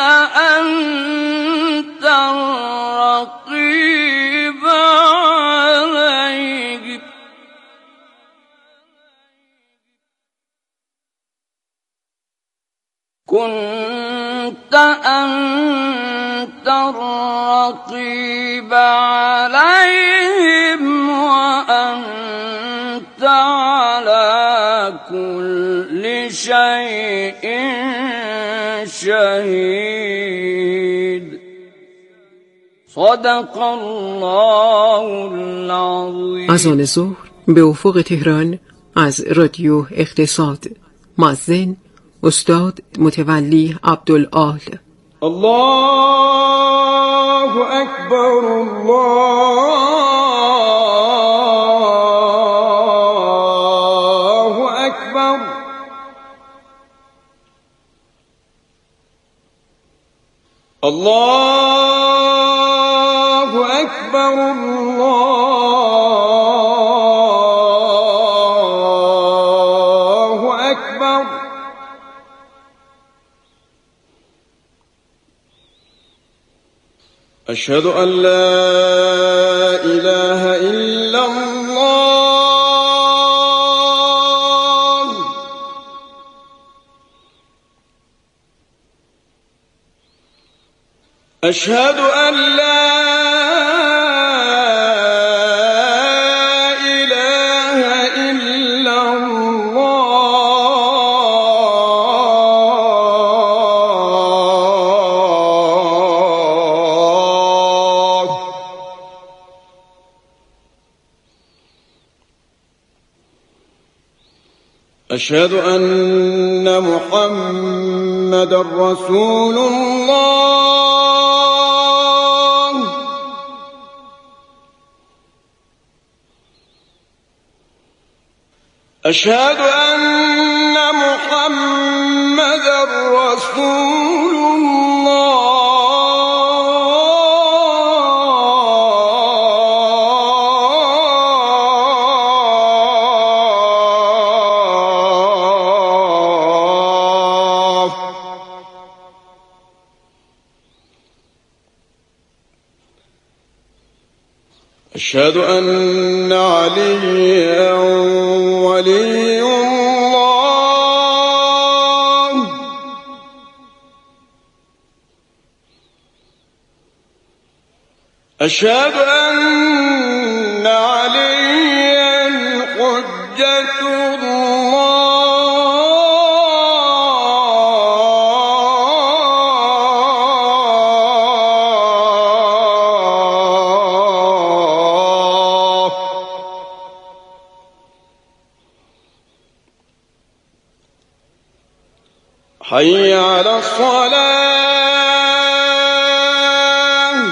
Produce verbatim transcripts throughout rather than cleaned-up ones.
أنت الرقيب عليهم كنت أنت الرقيب عليهم وأنت على كل شيء شهيد. صدق الله العظيم. اذان ظهر به افق تهران از رادیو اقتصاد. مؤذن استاد متولی عبدالآل. الله اکبر الله اکبر. الله اکبر الله اکبر. أشهد أن لا إله إلا الله. أشهد أن لا إله إلا الله. أشهد أن محمد رسول الله. أشهد أن محمد رسول الله. أشهد أن عليا ولي الله. أشهد أن عليا حجة الله. حي على الصلاة.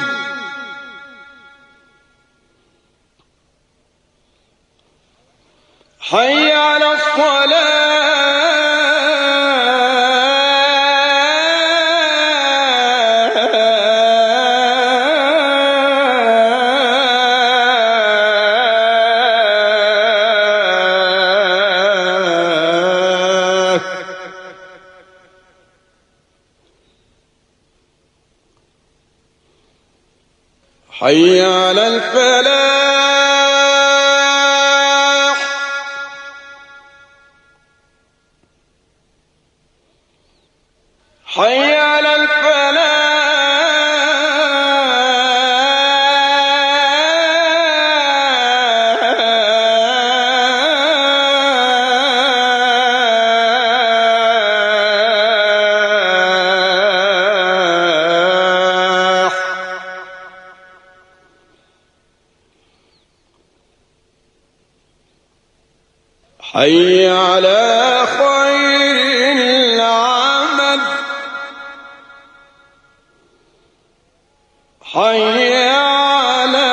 حي على الصلاة. حي على الفلاح. حي على الفلاح. حي على خير العمل. حي على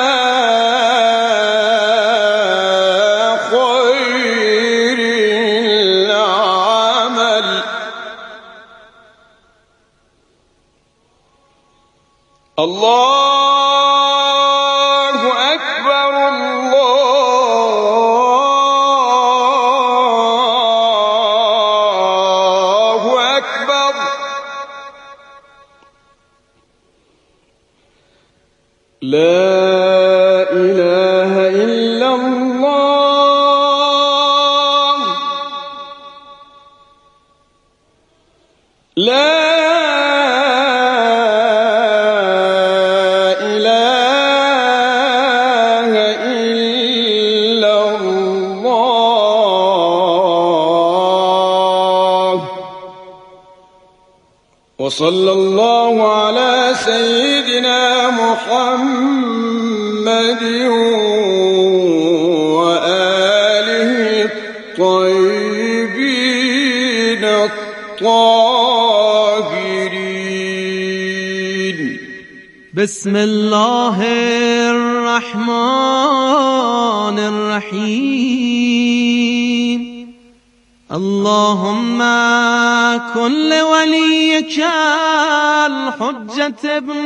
خير العمل. الله أكبر الله أكبر. لا إله إلا الله لا إله إلا الله وصلى الله على سيدنا محمد وآله الطيبين الطاهرين. بسم الله الرحمن الرحيم. اللهم كن لوليك الحجة ابن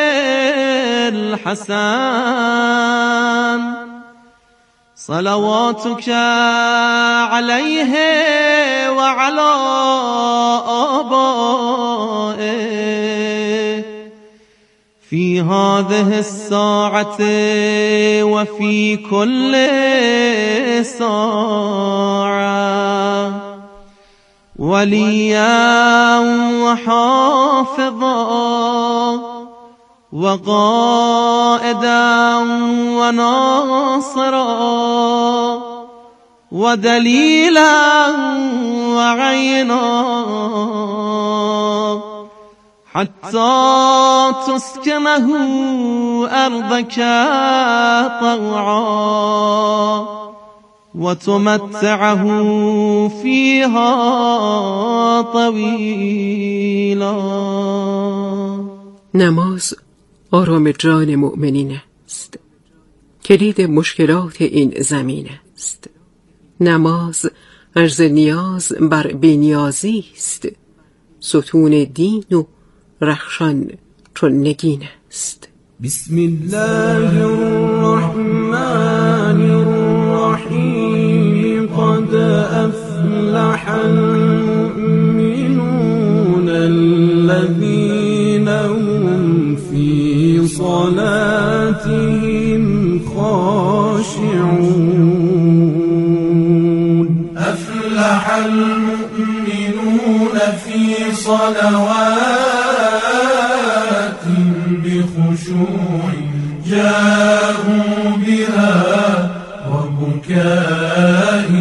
الحسن صلواتك عليه وعلى آبائه في هذه الساعة وفي كل ساعة وليا وحافظا وقائدا وناصرا ودليلا وعينا حتى تسكنه أرضك طوعا وتمتعه فيها طويلا. نماز آرام جان مؤمنین است، کلید مشکلات این زمین است. نماز عرض نیاز بر بی‌نیازی است، ستون دین و رخشان چون نگین است. بسم الله الرحمن الرحیم. قد افلح المؤمنون الذين هم في صلاتهم خاشعون. أفلح المؤمنون في صلوات بخشوع جاءوا بها وبكاء.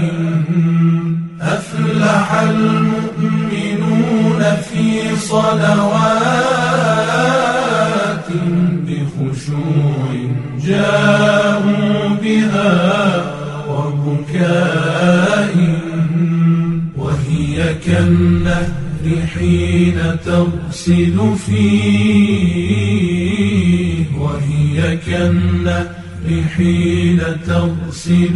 أفلح المؤمنون في صلوات بخشوع جاءوا بها وبكاء. وهي كالنهر حين تغسل فيه وهي كالنهر حين تغسل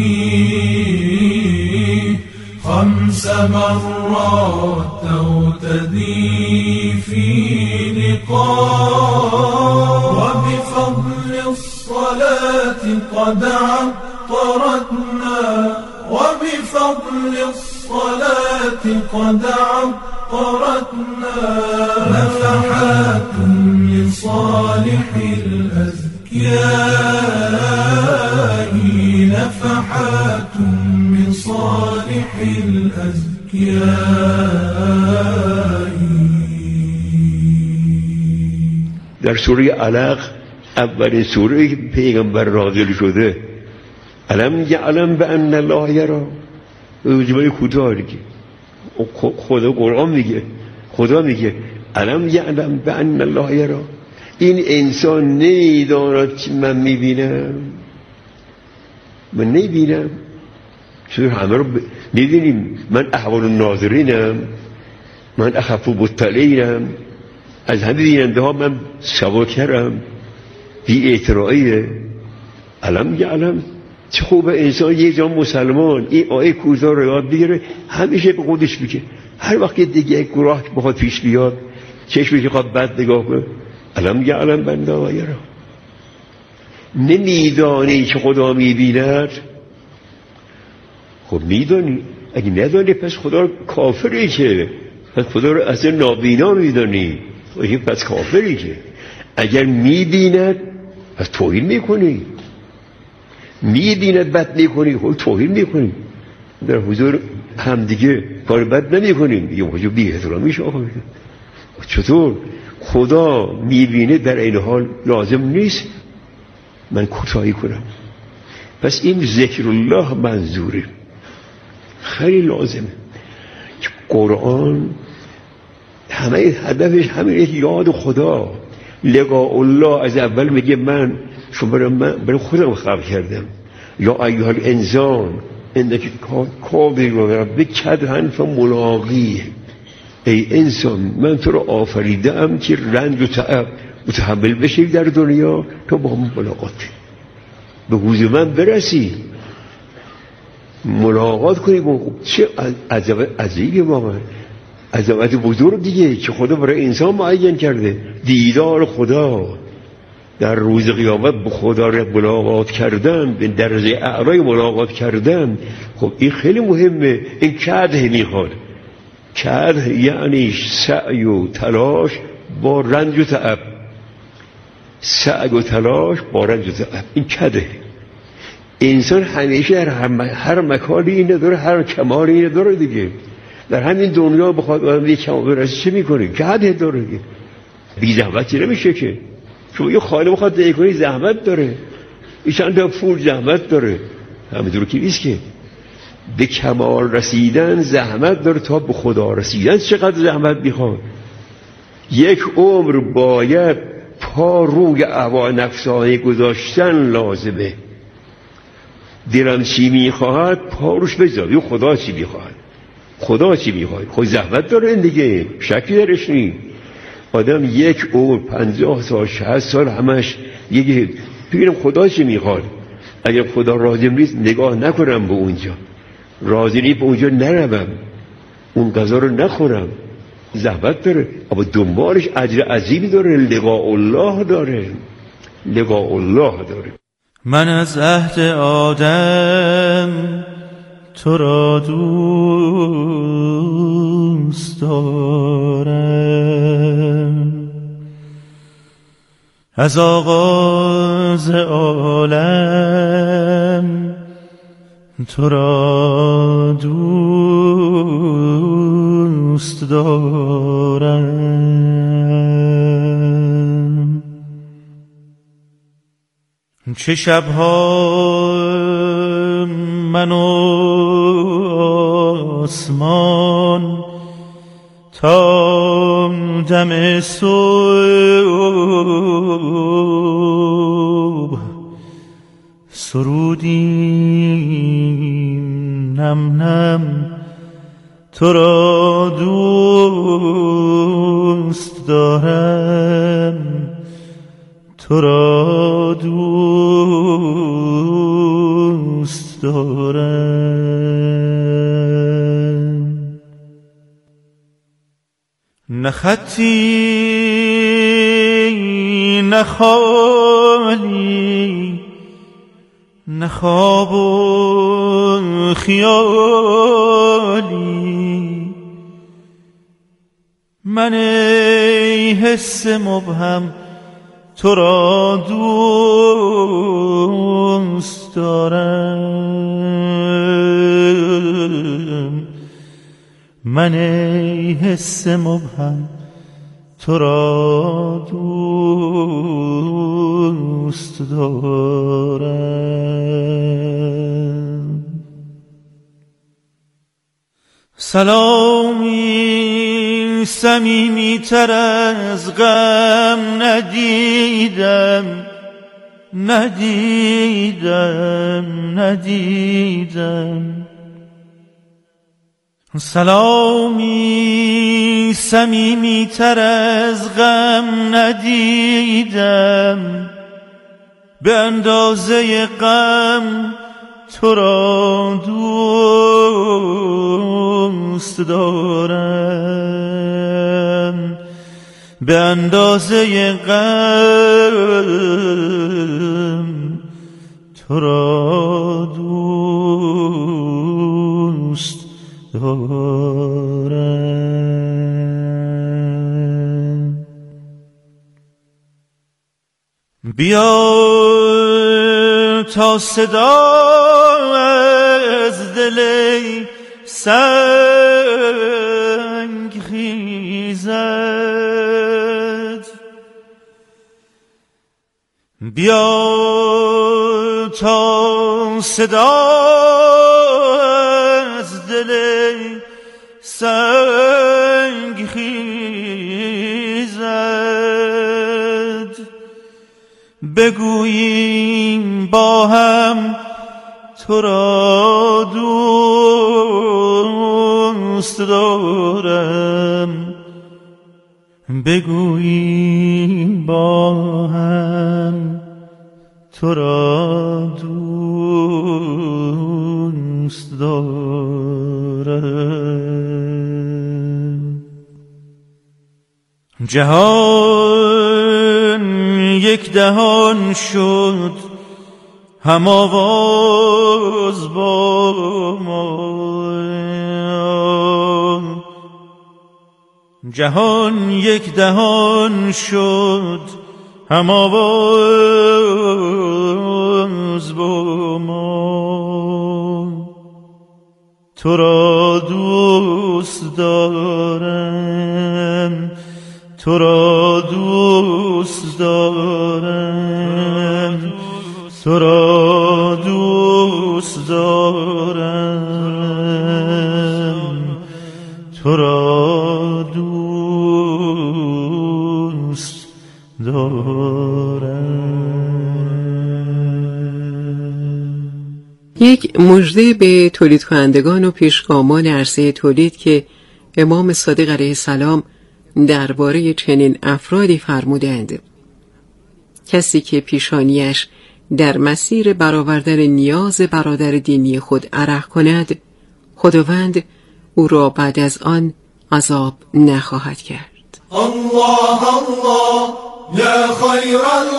فيه خمس مرات تغتدي في لقاء. وبفضل الصلاة قد عطرتنا وبفضل الصلاة قد عطرتنا. نفحات لصالح الأزكياء نفحات من صالح الأزكياء. در سوره علق اولین سوره که پیغمبر نازل شده الم یعلم بأن الله یری. جمله کوتاه دیگه خدا قرآن میگه خدا میگه الم یعلم بأن الله یری. این انسان نمیداند که من میبینم. من نمیبینم چون همه رو میبینیم. من احوال الناظرینم، من اخف مطلعینم، از همه بیننده ها من سواکرم، بی اعتراعیه. علم یعلم. چه خوبه انسان یه جا مسلمان این آیه کوزا رو یاد بگیره، همیشه به خودش بگه هر وقت دیگه یک گناه بخواد پیش بیاد چشمش خواد بد نگاه کنه علم یعلم بنده آیه. نمیدانی که خدا میبیند. خب میدانی، اگه ندانی پس خدا رو کافری که پس خدا رو اصلا نابینا میدانی، پس کافری که اگر میبیند پس توهین میکنی، میبیند بد میکنی، خب توهین میکنی. در حضور همدیگه کار بد نمیکنیم، یه حضور بی احترامی شما. چطور خدا میبینه در این حال لازم نیست من کوتاهی کنم؟ پس این ذکر الله منظوره، خیلی لازمه. قرآن همه هدفش همین یاد خدا، لقاء الله. از اول میگه من شما برای من برای خودم خلق کردم، یا ایها الانسان انک کافر ربک کدحا فملاقیه. ای انسان من تو رو آفریدم که رنج و تعب متحمل بشی در دنیا تا با من ملاقات به حضور من برسی، ملاقات کنی. چه عجیبه واقعا، عظمت بزرگ دیگه که خدا برای انسان معین کرده، دیدار خدا در روز قیامت، به خدا را ملاقات کردن، به درجه اعلای ملاقات کردن. خب این خیلی مهمه. این کده میخواد، کده یعنی سعی و تلاش با رنج و تعب، سعی و تلاش با رنج و تعب، این کده. انسان همیشه در هر مکانی نداره، هر کمالی نداره دیگه. در همین دنیا بخواد آدم یک کمال برسه چه میکنه؟ کده داره دیگه، بی زحمتی نمیشه که. چون یه خانه بخواد دهی کنی زحمت داره، این چند تا پول زحمت داره، همینطور که نیست که. به کمال رسیدن زحمت داره، تا به خدا رسیدن چقدر زحمت میخواد. یک عمر باید پا روی هوا نفسانی گذاشتن لازمه. دلم چی میخواهد پا روش بذاری، خدا چی میخواهد، خدا چی میخواهد. خود زحمت داره این دیگه، شکی درش نیست. آدم یک عمر پنجاه سال شصت سال همش یکی ببینم خدا چی میخواد. اگر خدا راضی نیست نگاه نکنم به اونجا، راضی نیست به اونجا نروم، اون غذا رو نخورم. زحمت داره، اما دنبالش اجر عظیمی داره، لقاء الله داره، لقاء الله داره. من از عهد آدم تو را دوست دارم، از آغاز عالم تو را دوست دارم. چه شبها من و آسمان تا دم صبح سرودیم نم نم تو را دوست دارم، تو را دوست دارم. نه خطی نه خالی، نه خواب و خیالی، من ای حس مبهم تو را دوست دارم. من ای حس مبهم تو را دوست دارم. سلامی صمیمی تر از غم ندیدم، ندیدم، ندیدم. سلامی صمیمی تر از غم ندیدم، به اندازه غم تو را دوست دارم، به اندازه غم تو را دوست دارم. بیا تا صدا از دل سنگ خیزد. بیا تا صدا از دل سنگ خیزد. بگوییم با هم تو را دوست دارم. بگوییم با هم تو را دوست دارم. جهان یک دهان شد هم آواز با ما. جهان یک دهان شد هم آواز با ما. تو را دوست دارم، تو را دوست دارم، تو را دوست دارم، تو را دوست دارم. یک مژده به تولید کنندگان و پیشگامان عرصه تولید که امام صادق علیه السلام درباره چنین افرادی فرمودند: کسی که پیشانیش در مسیر برآوردن نیاز برادر دینی خود عرق کند، خداوند او را بعد از آن عذاب نخواهد کرد. الله الله یا خیر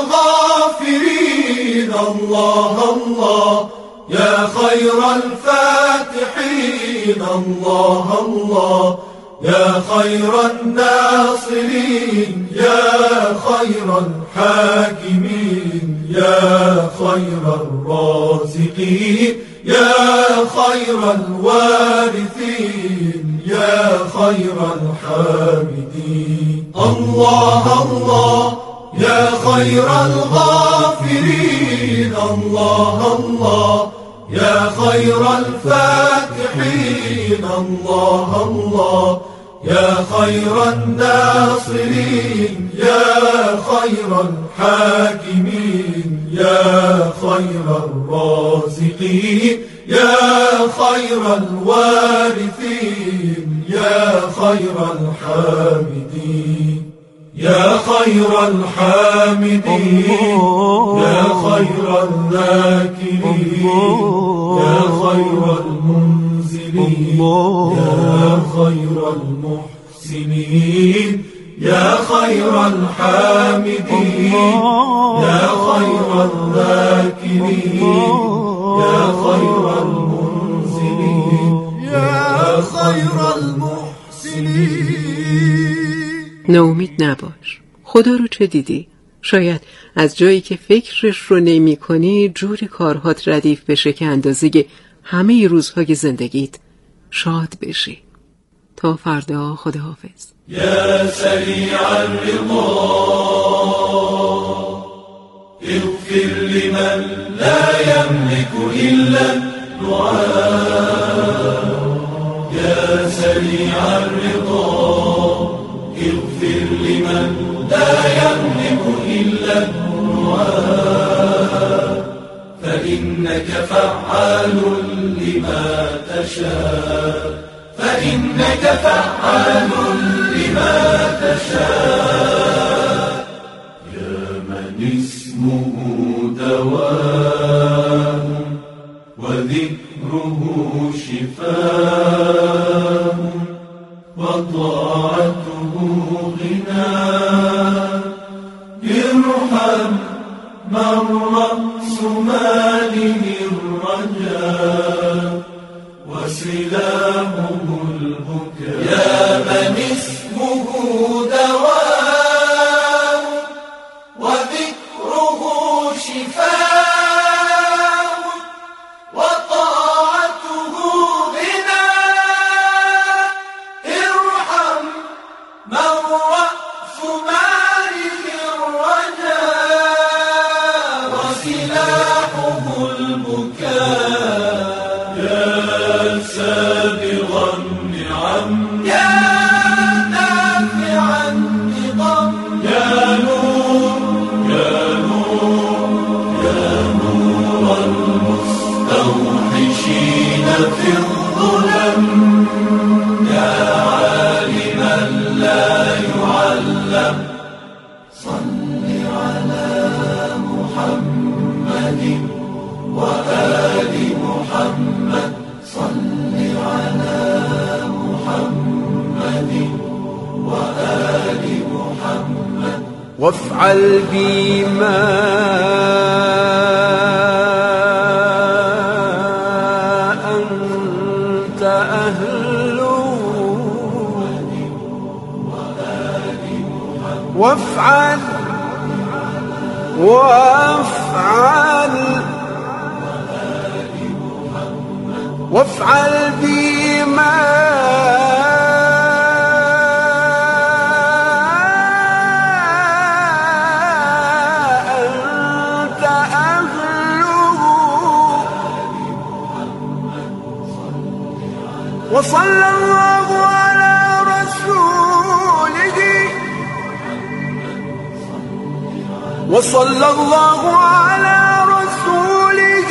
الغافرین، الله الله یا خیر الفاتحین، الله الله یا خیر الناصرین، یا خیر الحاکمین، یا خیر الرازقین، یا خیر الوارثین، یا خیر الحامدین. الله الله یا خیر الغافرین، الله الله یا خیر الفاتحین، الله الله یا خیر الناصرین، یا خیر الحاکمین، یا خیر الرازقین، یا خیر الوارثین، یا خیر الحامدین. یا خیر الحامدین، یا خیر الذاکرین، یا خیر المنزلین، یا خیر المحسنین، یا خیر الحامدین، یا خیر الذاکرین، یا خیر المنزلین، یا خیر المحسنین. ناامید نباش. خدا رو چه دیدی؟ شاید از جایی که فکرش رو نمی کنی جوری کارهات ردیف بشه که اندازه همه روزهای زندگیت شاد بشی. تا فردا، خداحافظ. یا سریع الرضا اغفر لمن لا يملك إلا الدعاء. یا سریع الرضا اغفر لمن لا يملك إلا الدعاء. فإنك فعال لما تشاء، فإنك فعال لما تشاء. يا من اسمه دواء وذكره شفاء وطاعته غنى. ارحم من رأس ماله الرجاء وسلاحه البكاء. يا من اسمه دواء وذكره شفاء وآل محمد صل على محمد وآل محمد وافعل بي ما أنت أهله وافعل وافعل وافعل بي ما أنت أهله وصلى الله على رسوله وصلى الله على رسوله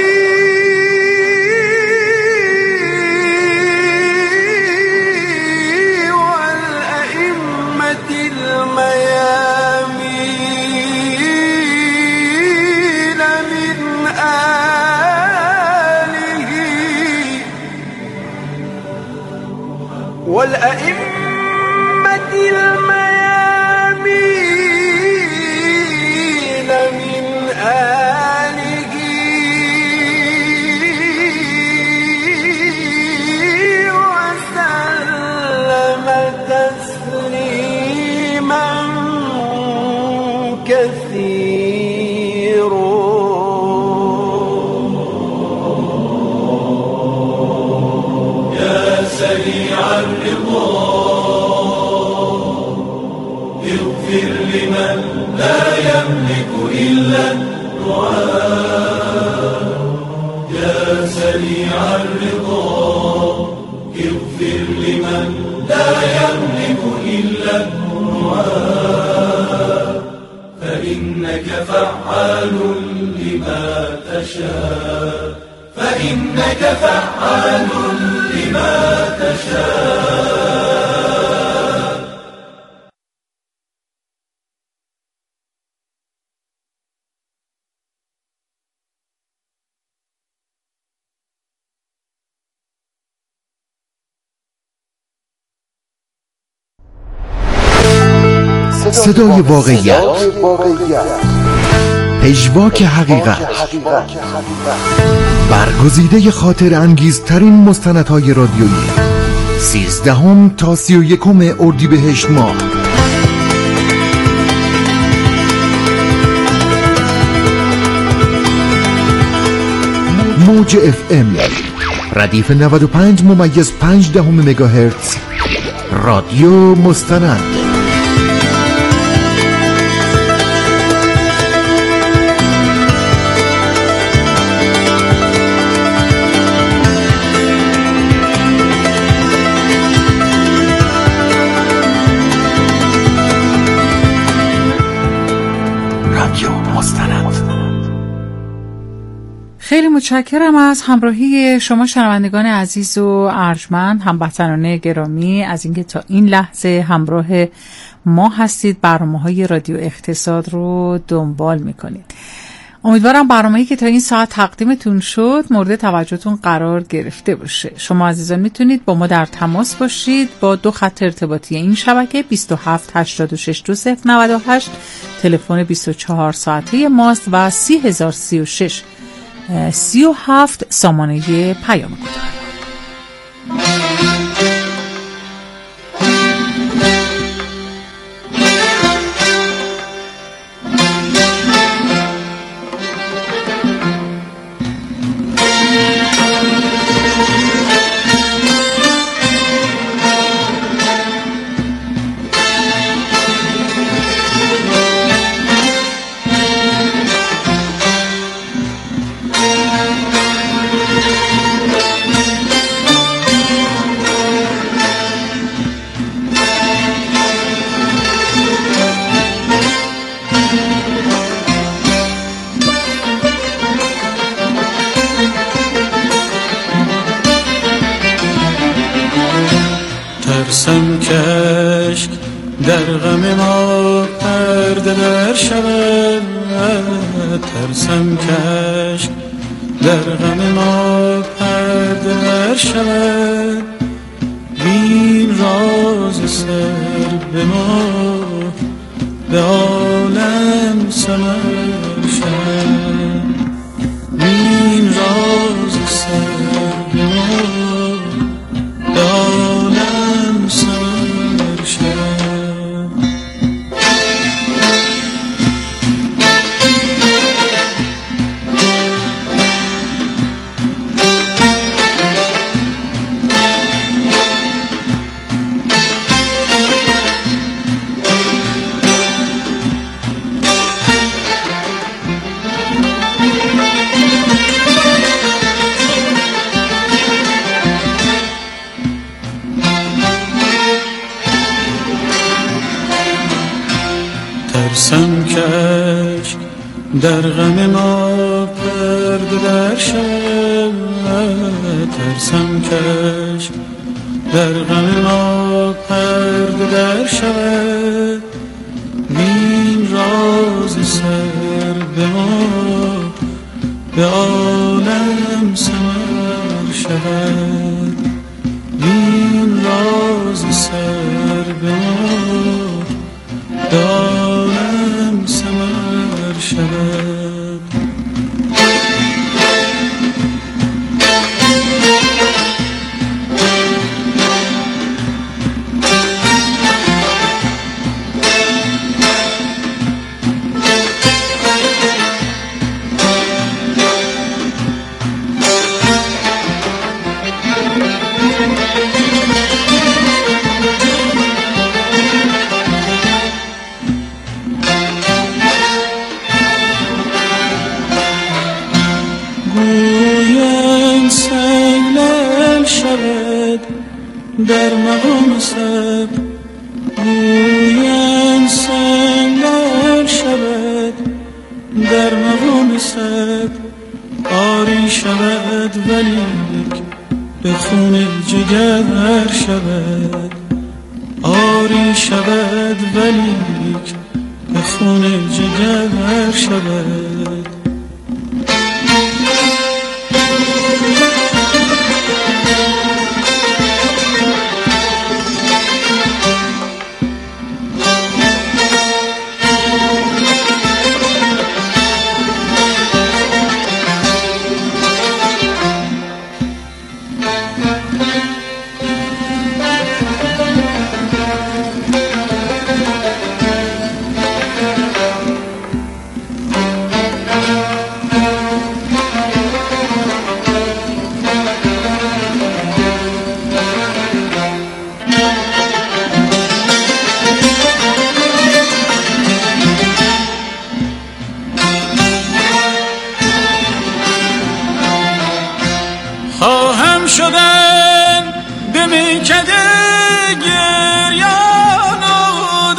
والأئمة الميامين من آله والأئمة الميامين من آله وسلم تسليما كثيرا. يا سريع الرضا اغفر لمن لا يملك إلا الدعاء. يا سريع الرضا اغفر لمن لا يملك إلا الدعاء. فإنك فعال لما تشاء فإنك فعال لما تشاء. صدای واقعیت، پژواک حقیقت، برگزیده خاطر انگیزترین مستندهای رادیویی، سیزدهم تا سی و یکم اردیبهشت ماه. موج اف ام ردیف نود و پنج ممیز پنج دهم مگاهرتز، رادیو مستند. خیلی متشکرم از همراهی شما شنوندگان عزیز و ارجمند، هموطنان گرامی، از اینکه تا این لحظه همراه ما هستید، برنامه‌های رادیو اقتصاد رو دنبال می‌کنید. امیدوارم برنامه‌ای که تا این ساعت تقدیمتون شد مورد توجهتون قرار گرفته باشه. شما عزیزان میتونید با ما در تماس باشید با دو خط ارتباطی این شبکه بیست و هفت هشتاد و شش دو صفر نود و هشت، تلفن بیست و چهار ساعته ماست و سی هزار سی و شش سی و هفت سامانه پیام کوتاه. ترسم کشک در غم ما پرده در شود، ترسم کش در غم ما پرده ور شود، بین راز سر به ما به عالم سمر شود، بین راز سر به ما به عالم سمر شود. ترسم کش در غم ما پرده در شود، ترسم کش در غم ما پرده در شود، بین راز سر به ما به عالم سمر شود، بین راز سر به ما به عالم سمر شود. در مقام سب گویان سنگل شود، در مقام سب آری شود ولیک به خون جگر شود، آری شود ولیک به خون جگر شود. خواهم شدن به میکده گریان و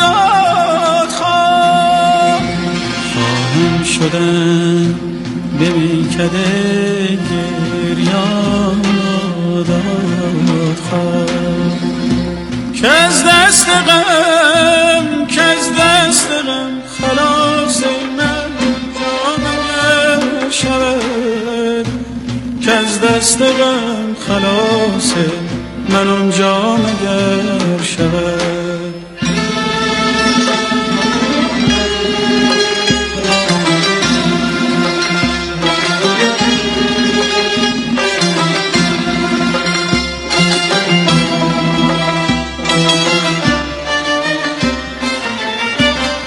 دادخواه، خواهم شدن به میکده گریان و دادخواه، که از دست غم که از دست غم خلاص من جامگر شود، که از دست غم خلاص من اونجا مگر شود.